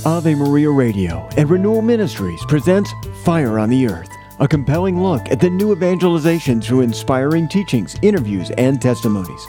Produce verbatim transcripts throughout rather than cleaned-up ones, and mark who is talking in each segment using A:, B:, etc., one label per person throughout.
A: Ave Maria Radio and Renewal Ministries presents Fire on the Earth, a compelling look at the new evangelization through inspiring teachings, interviews, and testimonies.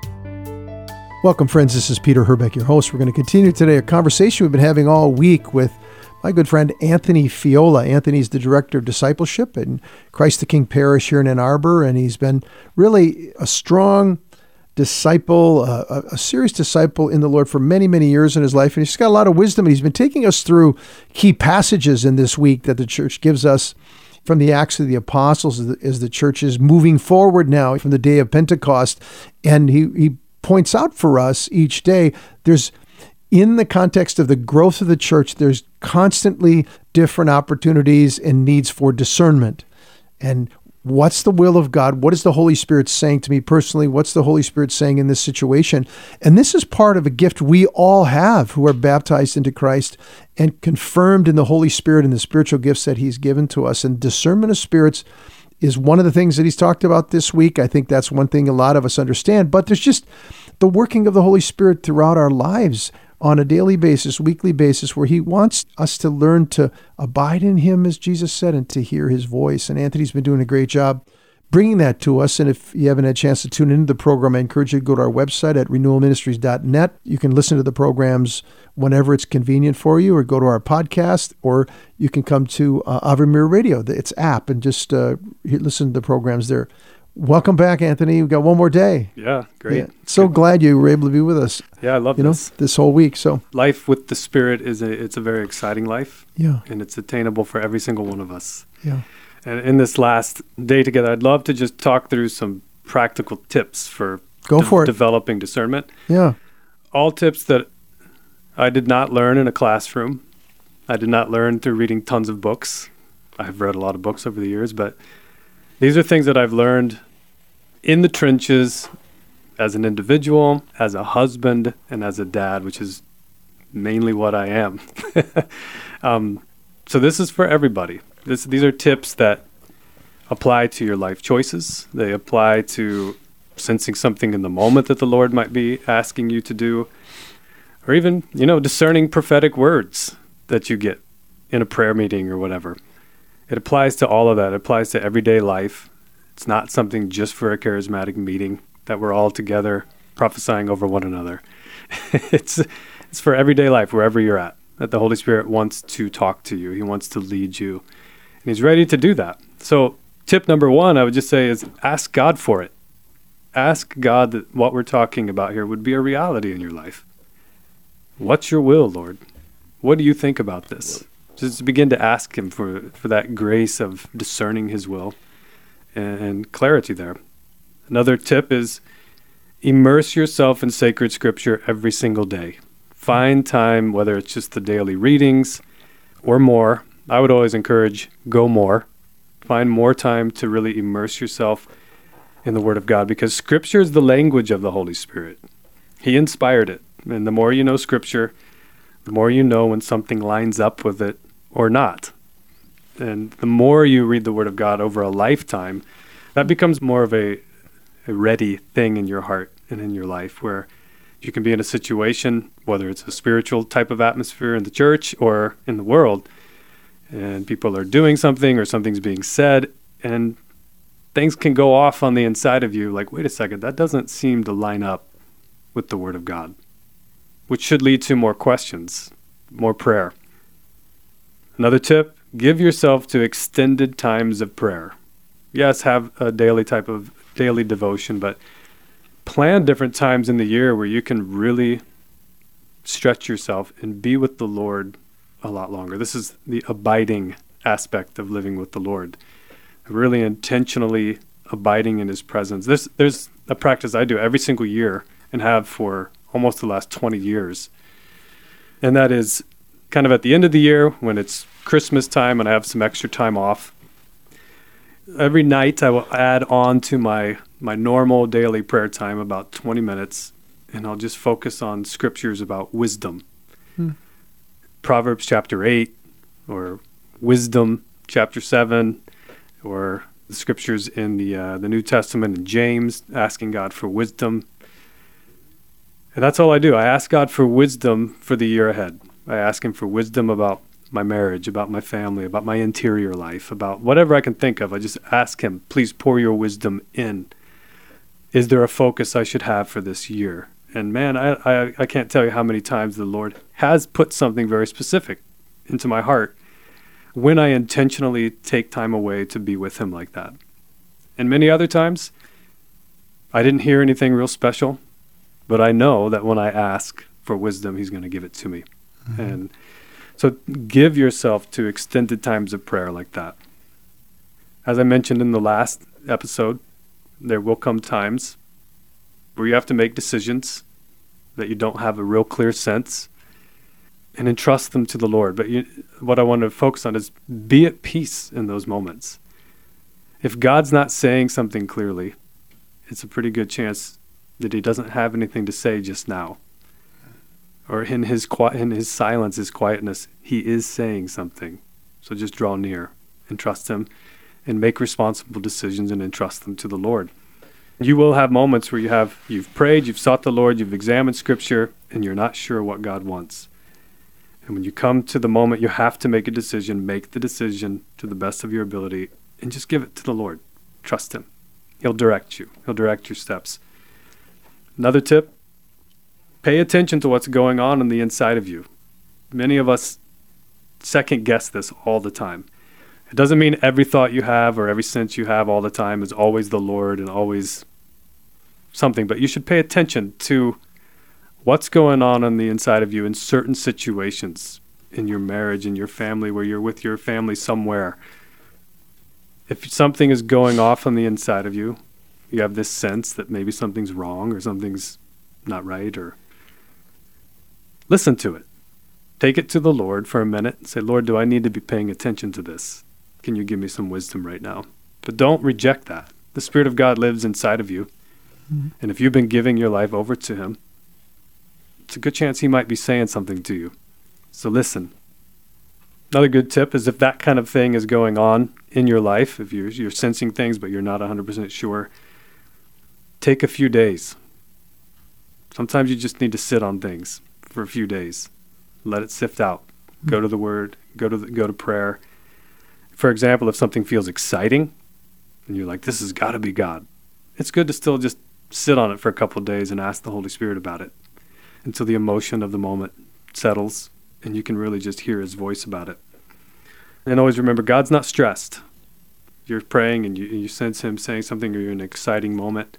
B: Welcome, friends. This is Peter Herbeck, your host. We're going to continue today a conversation we've been having all week with my good friend Anthony Fiola. Anthony's the Director of Discipleship in Christ the King Parish here in Ann Arbor, and he's been really a strong disciple, uh, a, a serious disciple in the Lord for many, many years in his life. And he's got a lot of wisdom, and he's been taking us through key passages in this week that the church gives us from the Acts of the Apostles as the, as the church is moving forward now from the day of Pentecost. And he, he points out for us each day, there's in the context of the growth of the church, there's constantly different opportunities and needs for discernment. And what's the will of God? What is the Holy Spirit saying to me personally? What's the Holy Spirit saying in this situation? And this is part of a gift we all have who are baptized into Christ and confirmed in the Holy Spirit and the spiritual gifts that he's given to us. And discernment of spirits is one of the things that he's talked about this week. I think that's one thing a lot of us understand. But there's just the working of the Holy Spirit throughout our lives on a daily basis, weekly basis, where he wants us to learn to abide in him, as Jesus said, and to hear his voice. And Anthony's been doing a great job bringing that to us. And if you haven't had a chance to tune into the program, I encourage you to go to our website at renewal ministries dot net. You can listen to the programs whenever it's convenient for you, or go to our podcast, or you can come to uh, Ave Maria Radio, its app, and just uh, listen to the programs there. Welcome back, Anthony. We've got one more day.
C: Yeah, great.
B: Yeah, so
C: Good.
B: Glad you were able to be with us.
C: Yeah, I love
B: you
C: this.
B: know, this whole week. So
C: life with the Spirit is a it's a very exciting life.
B: Yeah.
C: And it's attainable for every single one of us.
B: Yeah.
C: And in this last day together, I'd love to just talk through some practical tips for
B: Go
C: de-
B: for it.
C: developing discernment.
B: Yeah.
C: All tips that I did not learn in a classroom. I did not learn through reading tons of books. I've read a lot of books over the years, but these are things that I've learned in the trenches as an individual, as a husband, and as a dad, which is mainly what I am. um, so this is for everybody. This, these are tips that apply to your life choices. They apply to sensing something in the moment that the Lord might be asking you to do, or even, you know, discerning prophetic words that you get in a prayer meeting or whatever. It applies to all of that. It applies to everyday life. It's not something just for a charismatic meeting that we're all together prophesying over one another. it's it's for everyday life, wherever you're at, that the Holy Spirit wants to talk to you. He wants to lead you, and he's ready to do that. So tip number one, I would just say, is ask God for it. Ask God that what we're talking about here would be a reality in your life. What's your will, Lord? What do you think about this? Just begin to ask him for, for that grace of discerning his will and clarity there. Another tip is immerse yourself in sacred scripture every single day. Find time, whether it's just the daily readings or more. I would always encourage go more. Find more time to really immerse yourself in the Word of God, because scripture is the language of the Holy Spirit. He inspired it. And the more you know scripture, the more you know when something lines up with it or not. And the more you read the Word of God over a lifetime, that becomes more of a, a ready thing in your heart and in your life, where you can be in a situation, whether it's a spiritual type of atmosphere in the church or in the world, and people are doing something or something's being said, and things can go off on the inside of you like, wait a second, that doesn't seem to line up with the Word of God, which should lead to more questions, more prayer. Another tip, give yourself to extended times of prayer. Yes, have a daily type of daily devotion, but plan different times in the year where you can really stretch yourself and be with the Lord a lot longer. This is the abiding aspect of living with the Lord. Really intentionally abiding in his presence. This, there's a practice I do every single year and have for almost the last twenty years. And that is kind of at the end of the year when it's Christmas time and I have some extra time off. Every night I will add on to my, my normal daily prayer time about twenty minutes, and I'll just focus on scriptures about wisdom. Hmm. Proverbs chapter eight, or Wisdom chapter seven, or the scriptures in the uh, the New Testament in James, asking God for wisdom. And that's all I do. I ask God for wisdom for the year ahead. I ask him for wisdom about my marriage, about my family, about my interior life, about whatever I can think of. I just ask him, please pour your wisdom in. Is there a focus I should have for this year? And man, I, I, I can't tell you how many times the Lord has put something very specific into my heart when I intentionally take time away to be with him like that. And many other times, I didn't hear anything real special, but I know that when I ask for wisdom, he's going to give it to me. Mm-hmm. And so give yourself to extended times of prayer like that. As I mentioned in the last episode, there will come times where you have to make decisions that you don't have a real clear sense and entrust them to the Lord. But you, what I want to focus on is be at peace in those moments. If God's not saying something clearly, it's a pretty good chance that he doesn't have anything to say just now. Or in his qui- in his silence, his quietness, he is saying something. So just draw near and trust him and make responsible decisions and entrust them to the Lord. You will have moments where you have, you've prayed, you've sought the Lord, you've examined Scripture, and you're not sure what God wants. And when you come to the moment you have to make a decision, make the decision to the best of your ability and just give it to the Lord. Trust him. He'll direct you. He'll direct your steps. Another tip, pay attention to what's going on on the inside of you. Many of us second guess this all the time. It doesn't mean every thought you have or every sense you have all the time is always the Lord and always something, but you should pay attention to what's going on on the inside of you in certain situations, in your marriage, in your family, where you're with your family somewhere. If something is going off on the inside of you, you have this sense that maybe something's wrong or something's not right, or listen to it. Take it to the Lord for a minute and say, Lord, do I need to be paying attention to this? Can you give me some wisdom right now? But don't reject that. The Spirit of God lives inside of you. Mm-hmm. And if you've been giving your life over to him, it's a good chance he might be saying something to you. So listen. Another good tip is if that kind of thing is going on in your life, if you're, you're sensing things but you're not one hundred percent sure, take a few days. Sometimes you just need to sit on things for a few days. Let it sift out. Mm-hmm. Go to the Word. Go to the, go to prayer. For example, if something feels exciting and you're like, this has got to be God, it's good to still just sit on it for a couple of days and ask the Holy Spirit about it until the emotion of the moment settles and you can really just hear his voice about it. And always remember, God's not stressed. You're praying and you, you sense him saying something or you're in an exciting moment.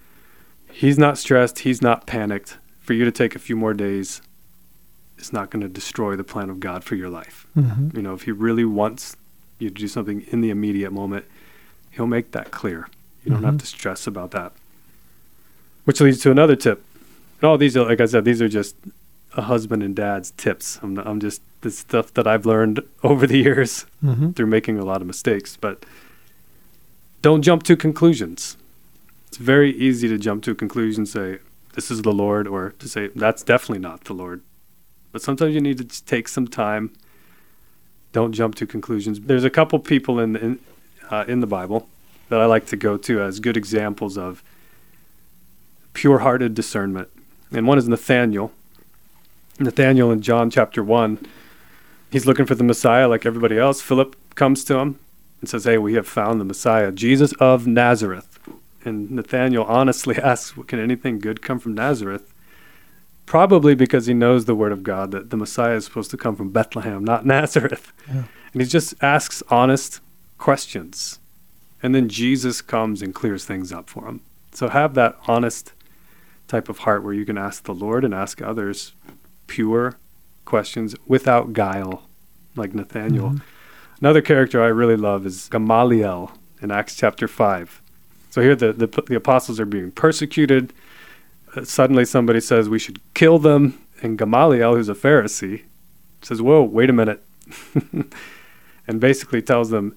C: He's not stressed. He's not panicked. For you to take a few more days, it's not going to destroy the plan of God for your life. Mm-hmm. You know, if he really wants you to do something in the immediate moment, he'll make that clear. You don't mm-hmm. have to stress about that. Which leads to another tip. And all these are, like I said, these are just a husband and dad's tips. I'm, I'm just the stuff that I've learned over the years mm-hmm. through making a lot of mistakes. But don't jump to conclusions. It's very easy to jump to a conclusion, say, this is the Lord, or to say, that's definitely not the Lord. But sometimes you need to just take some time. Don't jump to conclusions. There's a couple people in the, in, uh, in the Bible that I like to go to as good examples of pure-hearted discernment. And one is Nathaniel. Nathaniel in John chapter one, he's looking for the Messiah like everybody else. Philip comes to him and says, hey, we have found the Messiah, Jesus of Nazareth. And Nathaniel honestly asks, can anything good come from Nazareth? Probably because he knows the word of God, that the Messiah is supposed to come from Bethlehem, not Nazareth. Yeah. And he just asks honest questions. And then Jesus comes and clears things up for him. So have that honest type of heart where you can ask the Lord and ask others pure questions without guile, like Nathaniel. Mm-hmm. Another character I really love is Gamaliel in Acts chapter five. So here the, the, the apostles are being persecuted. Uh, suddenly somebody says we should kill them. And Gamaliel, who's a Pharisee, says, whoa, wait a minute. And basically tells them,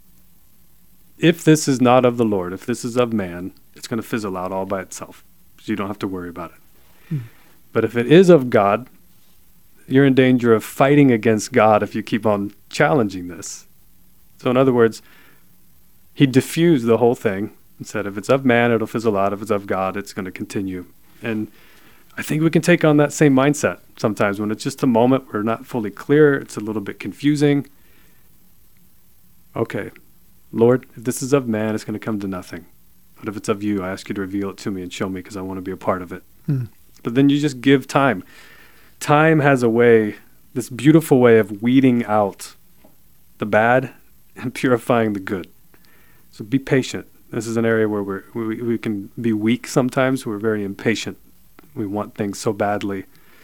C: if this is not of the Lord, if this is of man, it's going to fizzle out all by itself. So you don't have to worry about it. Hmm. But if it is of God, you're in danger of fighting against God if you keep on challenging this. So in other words, he diffused the whole thing and said, if it's of man, it'll fizzle out. If it's of God, it's going to continue. And I think we can take on that same mindset sometimes when it's just a moment, we're not fully clear, it's a little bit confusing. Okay, Lord, if this is of man, it's going to come to nothing. But if it's of you, I ask you to reveal it to me and show me because I want to be a part of it. Hmm. But then you just give time. Time has a way, this beautiful way of weeding out the bad and purifying the good. So be patient. This is an area where we're, we we can be weak sometimes. We're very impatient. We want things so badly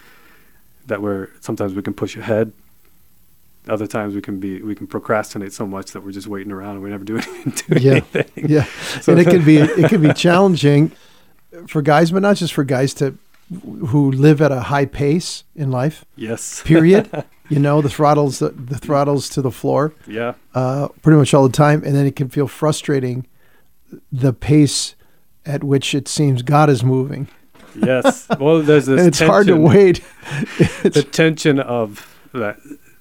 C: that we're sometimes we can push ahead. Other times we can be we can procrastinate so much that we're just waiting around and we never do anything. Do
B: yeah,
C: anything.
B: yeah. So and it can be it can be challenging for guys, but not just for guys to who live at a high pace in life.
C: Yes.
B: Period. You know, the throttles the, the throttles to the floor.
C: Yeah.
B: Uh, pretty much all the time, and then it can feel frustrating the pace at which it seems God is moving.
C: Yes. Well, there's this.
B: And it's
C: tension,
B: hard to wait.
C: The tension of that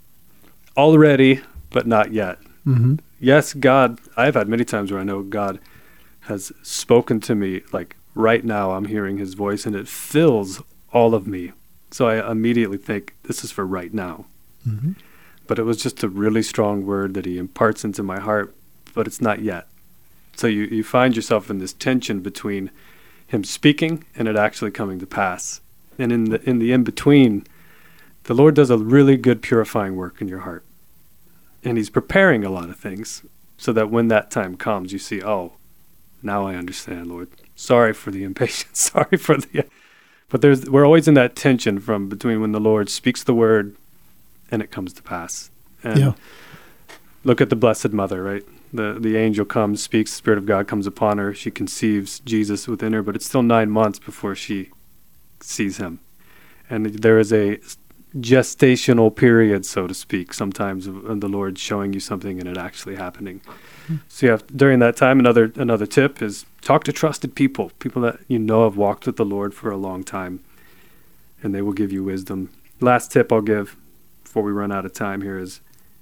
C: already, but not yet.
B: Mm-hmm.
C: Yes, God. I've had many times where I know God has spoken to me. Like right now, I'm hearing His voice, and it fills all of me. So I immediately think this is for right now.
B: Mm-hmm.
C: But it was just a really strong word that He imparts into my heart, but it's not yet. So you, you find yourself in this tension between Him speaking and it actually coming to pass. And in the in the in-between, the Lord does a really good purifying work in your heart. And He's preparing a lot of things so that when that time comes, you see, oh, now I understand, Lord. Sorry for the impatience. Sorry for the... But there's we're always in that tension from between when the Lord speaks the word and it comes to pass. And
B: yeah.
C: Look at the Blessed Mother, right? The the angel comes, speaks, the Spirit of God comes upon her. She conceives Jesus within her, but it's still nine months before she sees Him. And there is a gestational period, so to speak, sometimes of, of the Lord showing you something and it actually happening. Mm-hmm. So you have, during that time, another another tip is talk to trusted people, people that you know have walked with the Lord for a long time, and they will give you wisdom. Last tip I'll give before we run out of time here is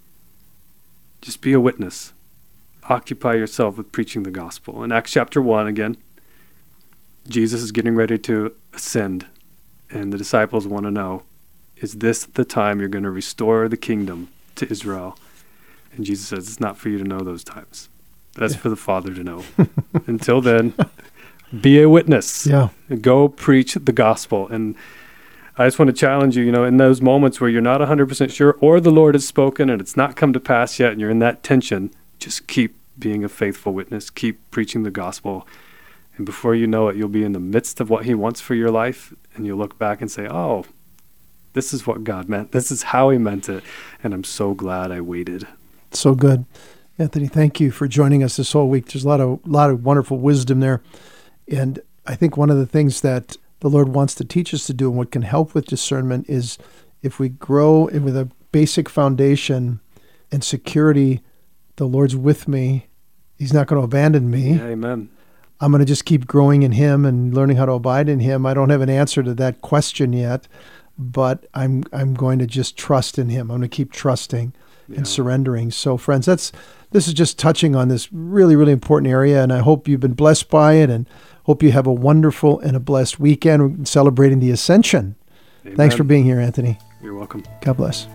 C: just be a witness. Occupy yourself with preaching the gospel. In Acts chapter one, again, Jesus is getting ready to ascend, and the disciples want to know, is this the time you're going to restore the kingdom to Israel? And Jesus says, it's not for you to know those times. That's yeah. for the Father to know. Until then, be a witness.
B: Yeah.
C: Go preach the gospel. And I just want to challenge you, you know, in those moments where you're not one hundred percent sure, or the Lord has spoken and it's not come to pass yet, and you're in that tension, just keep being a faithful witness. Keep preaching the gospel. And before you know it, you'll be in the midst of what He wants for your life, and you'll look back and say, oh, this is what God meant. This is how He meant it. And I'm so glad I waited.
B: So good. Anthony, thank you for joining us this whole week. There's a lot of lot of wonderful wisdom there. And I think one of the things that the Lord wants to teach us to do and what can help with discernment is if we grow with a basic foundation and security, the Lord's with me. He's not going to abandon me.
C: Yeah, amen.
B: I'm going to just keep growing in Him and learning how to abide in Him. I don't have an answer to that question yet, but I'm I'm going to just trust in Him. I'm going to keep trusting yeah. and surrendering. So, friends, that's this is just touching on this really, really important area, and I hope you've been blessed by it, and hope you have a wonderful and a blessed weekend celebrating the Ascension. Amen. Thanks for being here, Anthony.
C: You're welcome.
B: God bless.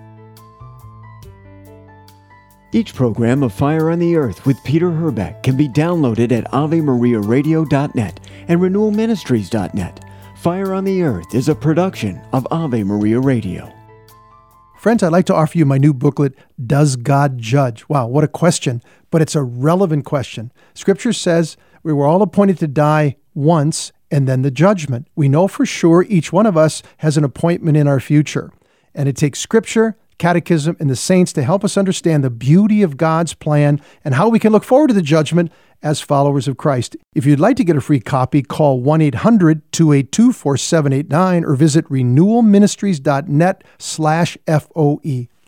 A: Each program of Fire on the Earth with Peter Herbeck can be downloaded at ave maria radio dot net and renewal ministries dot net. Fire on the Earth is a production of Ave Maria Radio.
B: Friends, I'd like to offer you my new booklet, Does God Judge? Wow, what a question, but it's a relevant question. Scripture says we were all appointed to die once and then the judgment. We know for sure each one of us has an appointment in our future, and it takes Scripture, Catechism, and the saints to help us understand the beauty of God's plan and how we can look forward to the judgment as followers of Christ. If you'd like to get a free copy, call one eight hundred two eight two four seven eight nine or visit renewal ministries dot net slash F O E.